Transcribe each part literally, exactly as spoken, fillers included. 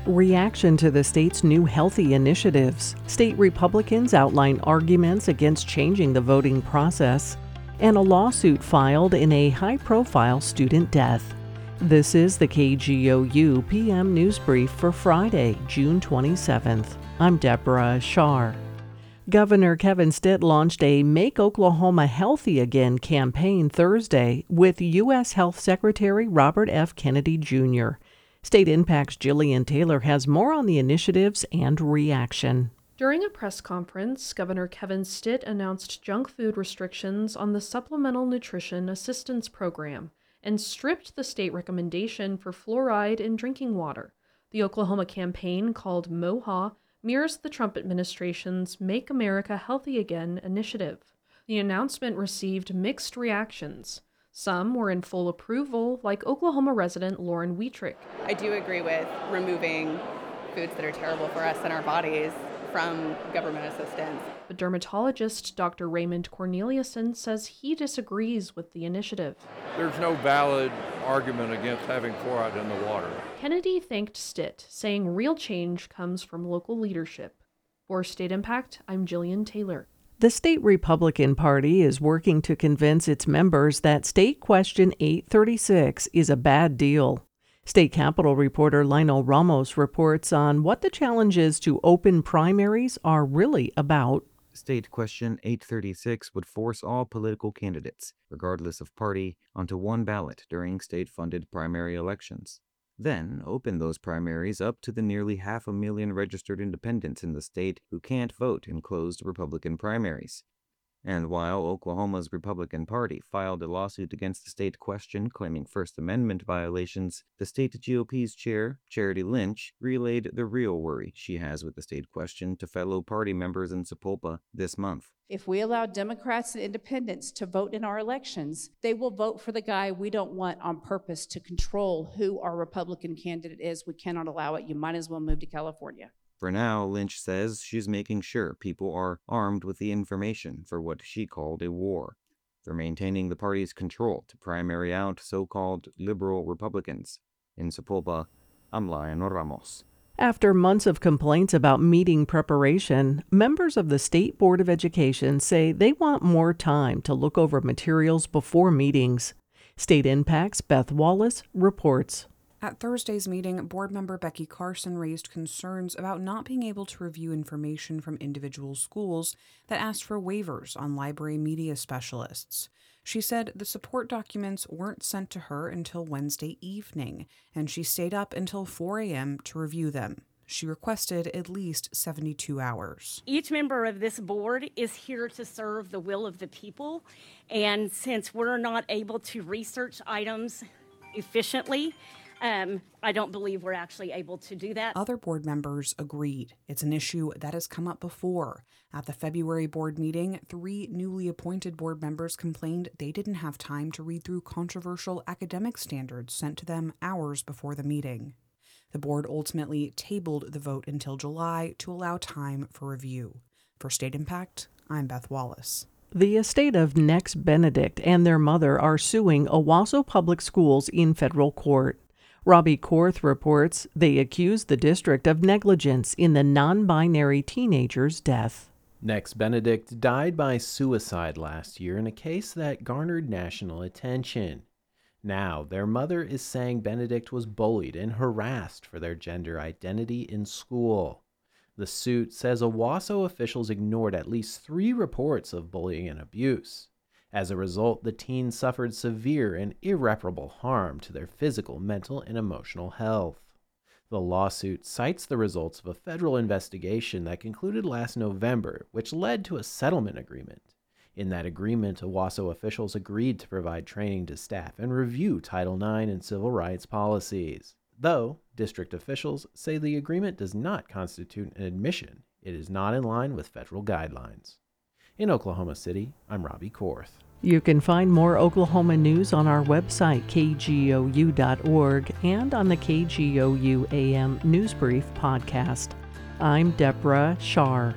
Reaction to the state's new healthy initiatives. State Republicans outline arguments against changing the voting process, and a lawsuit filed in a high-profile student death. This is the K G O U P M News Brief for Friday, June twenty-seventh. I'm Deborah Shar. Governor Kevin Stitt launched a Make Oklahoma Healthy Again campaign Thursday with U S Health Secretary Robert F. Kennedy Junior State Impact's Jillian Taylor has more on the initiatives and reaction. During a press conference, Governor Kevin Stitt announced junk food restrictions on the Supplemental Nutrition Assistance Program and stripped the state recommendation for fluoride in drinking water. The Oklahoma campaign, called MOHA, mirrors the Trump administration's Make America Healthy Again initiative. The announcement received mixed reactions. Some were in full approval, like Oklahoma resident Lauren Wietrich. I do agree with removing foods that are terrible for us and our bodies from government assistance. But dermatologist Doctor Raymond Corneliuson says he disagrees with the initiative. There's no valid argument against having fluoride in the water. Kennedy thanked Stitt, saying real change comes from local leadership. For State Impact, I'm Jillian Taylor. The state Republican Party is working to convince its members that State Question eight thirty-six is a bad deal. State Capitol reporter Lionel Ramos reports on what the challenges to open primaries are really about. State Question eight thirty-six would force all political candidates, regardless of party, onto one ballot during state-funded primary elections. Then open those primaries up to the nearly half a million registered independents in the state who can't vote in closed Republican primaries. And while Oklahoma's Republican Party filed a lawsuit against the State Question claiming First Amendment violations, the state G O P's chair, Charity Lynch, relayed the real worry she has with the State Question to fellow party members in Sapulpa this month. If we allow Democrats and independents to vote in our elections, they will vote for the guy we don't want on purpose to control who our Republican candidate is. We cannot allow it. You might as well move to California. For now, Lynch says she's making sure people are armed with the information for what she called a war. They're maintaining the party's control to primary out so-called liberal Republicans. In Sapulpa, I'm Lionel Ramos. After months of complaints about meeting preparation, members of the State Board of Education say they want more time to look over materials before meetings. State Impact's Beth Wallace reports. At Thursday's meeting, board member Becky Carson raised concerns about not being able to review information from individual schools that asked for waivers on library media specialists. She said the support documents weren't sent to her until Wednesday evening, and she stayed up until four a.m. to review them. She requested at least seventy-two hours. Each member of this board is here to serve the will of the people, and since we're not able to research items efficiently, Um, I don't believe we're actually able to do that. Other board members agreed. It's an issue that has come up before. At the February board meeting, three newly appointed board members complained they didn't have time to read through controversial academic standards sent to them hours before the meeting. The board ultimately tabled the vote until July to allow time for review. For State Impact, I'm Beth Wallace. The estate of Nex Benedict and their mother are suing Owasso Public Schools in federal court. Robbie Korth reports they accuse the district of negligence in the non-binary teenager's death. Nex Benedict died by suicide last year in a case that garnered national attention. Now, their mother is saying Benedict was bullied and harassed for their gender identity in school. The suit says Owasso officials ignored at least three reports of bullying and abuse. As a result, the teen suffered severe and irreparable harm to their physical, mental, and emotional health. The lawsuit cites the results of a federal investigation that concluded last November, which led to a settlement agreement. In that agreement, Owasso officials agreed to provide training to staff and review Title nine and civil rights policies. Though, district officials say the agreement does not constitute an admission, it is not in line with federal guidelines. In Oklahoma City, I'm Robbie Korth. You can find more Oklahoma news on our website, K G O U dot org, and on the K G O U A M News Brief podcast. I'm Deborah Shar.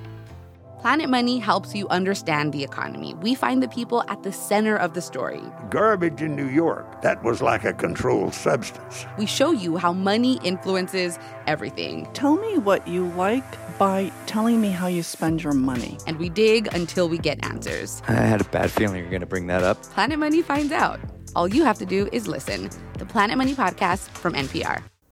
Planet Money helps you understand the economy. We find the people at the center of the story. Garbage in New York, that was like a controlled substance. We show you how money influences everything. Tell me what you like by telling me how you spend your money. And we dig until we get answers. I had a bad feeling you were going to bring that up. Planet Money finds out. All you have to do is listen. The Planet Money Podcast from N P R.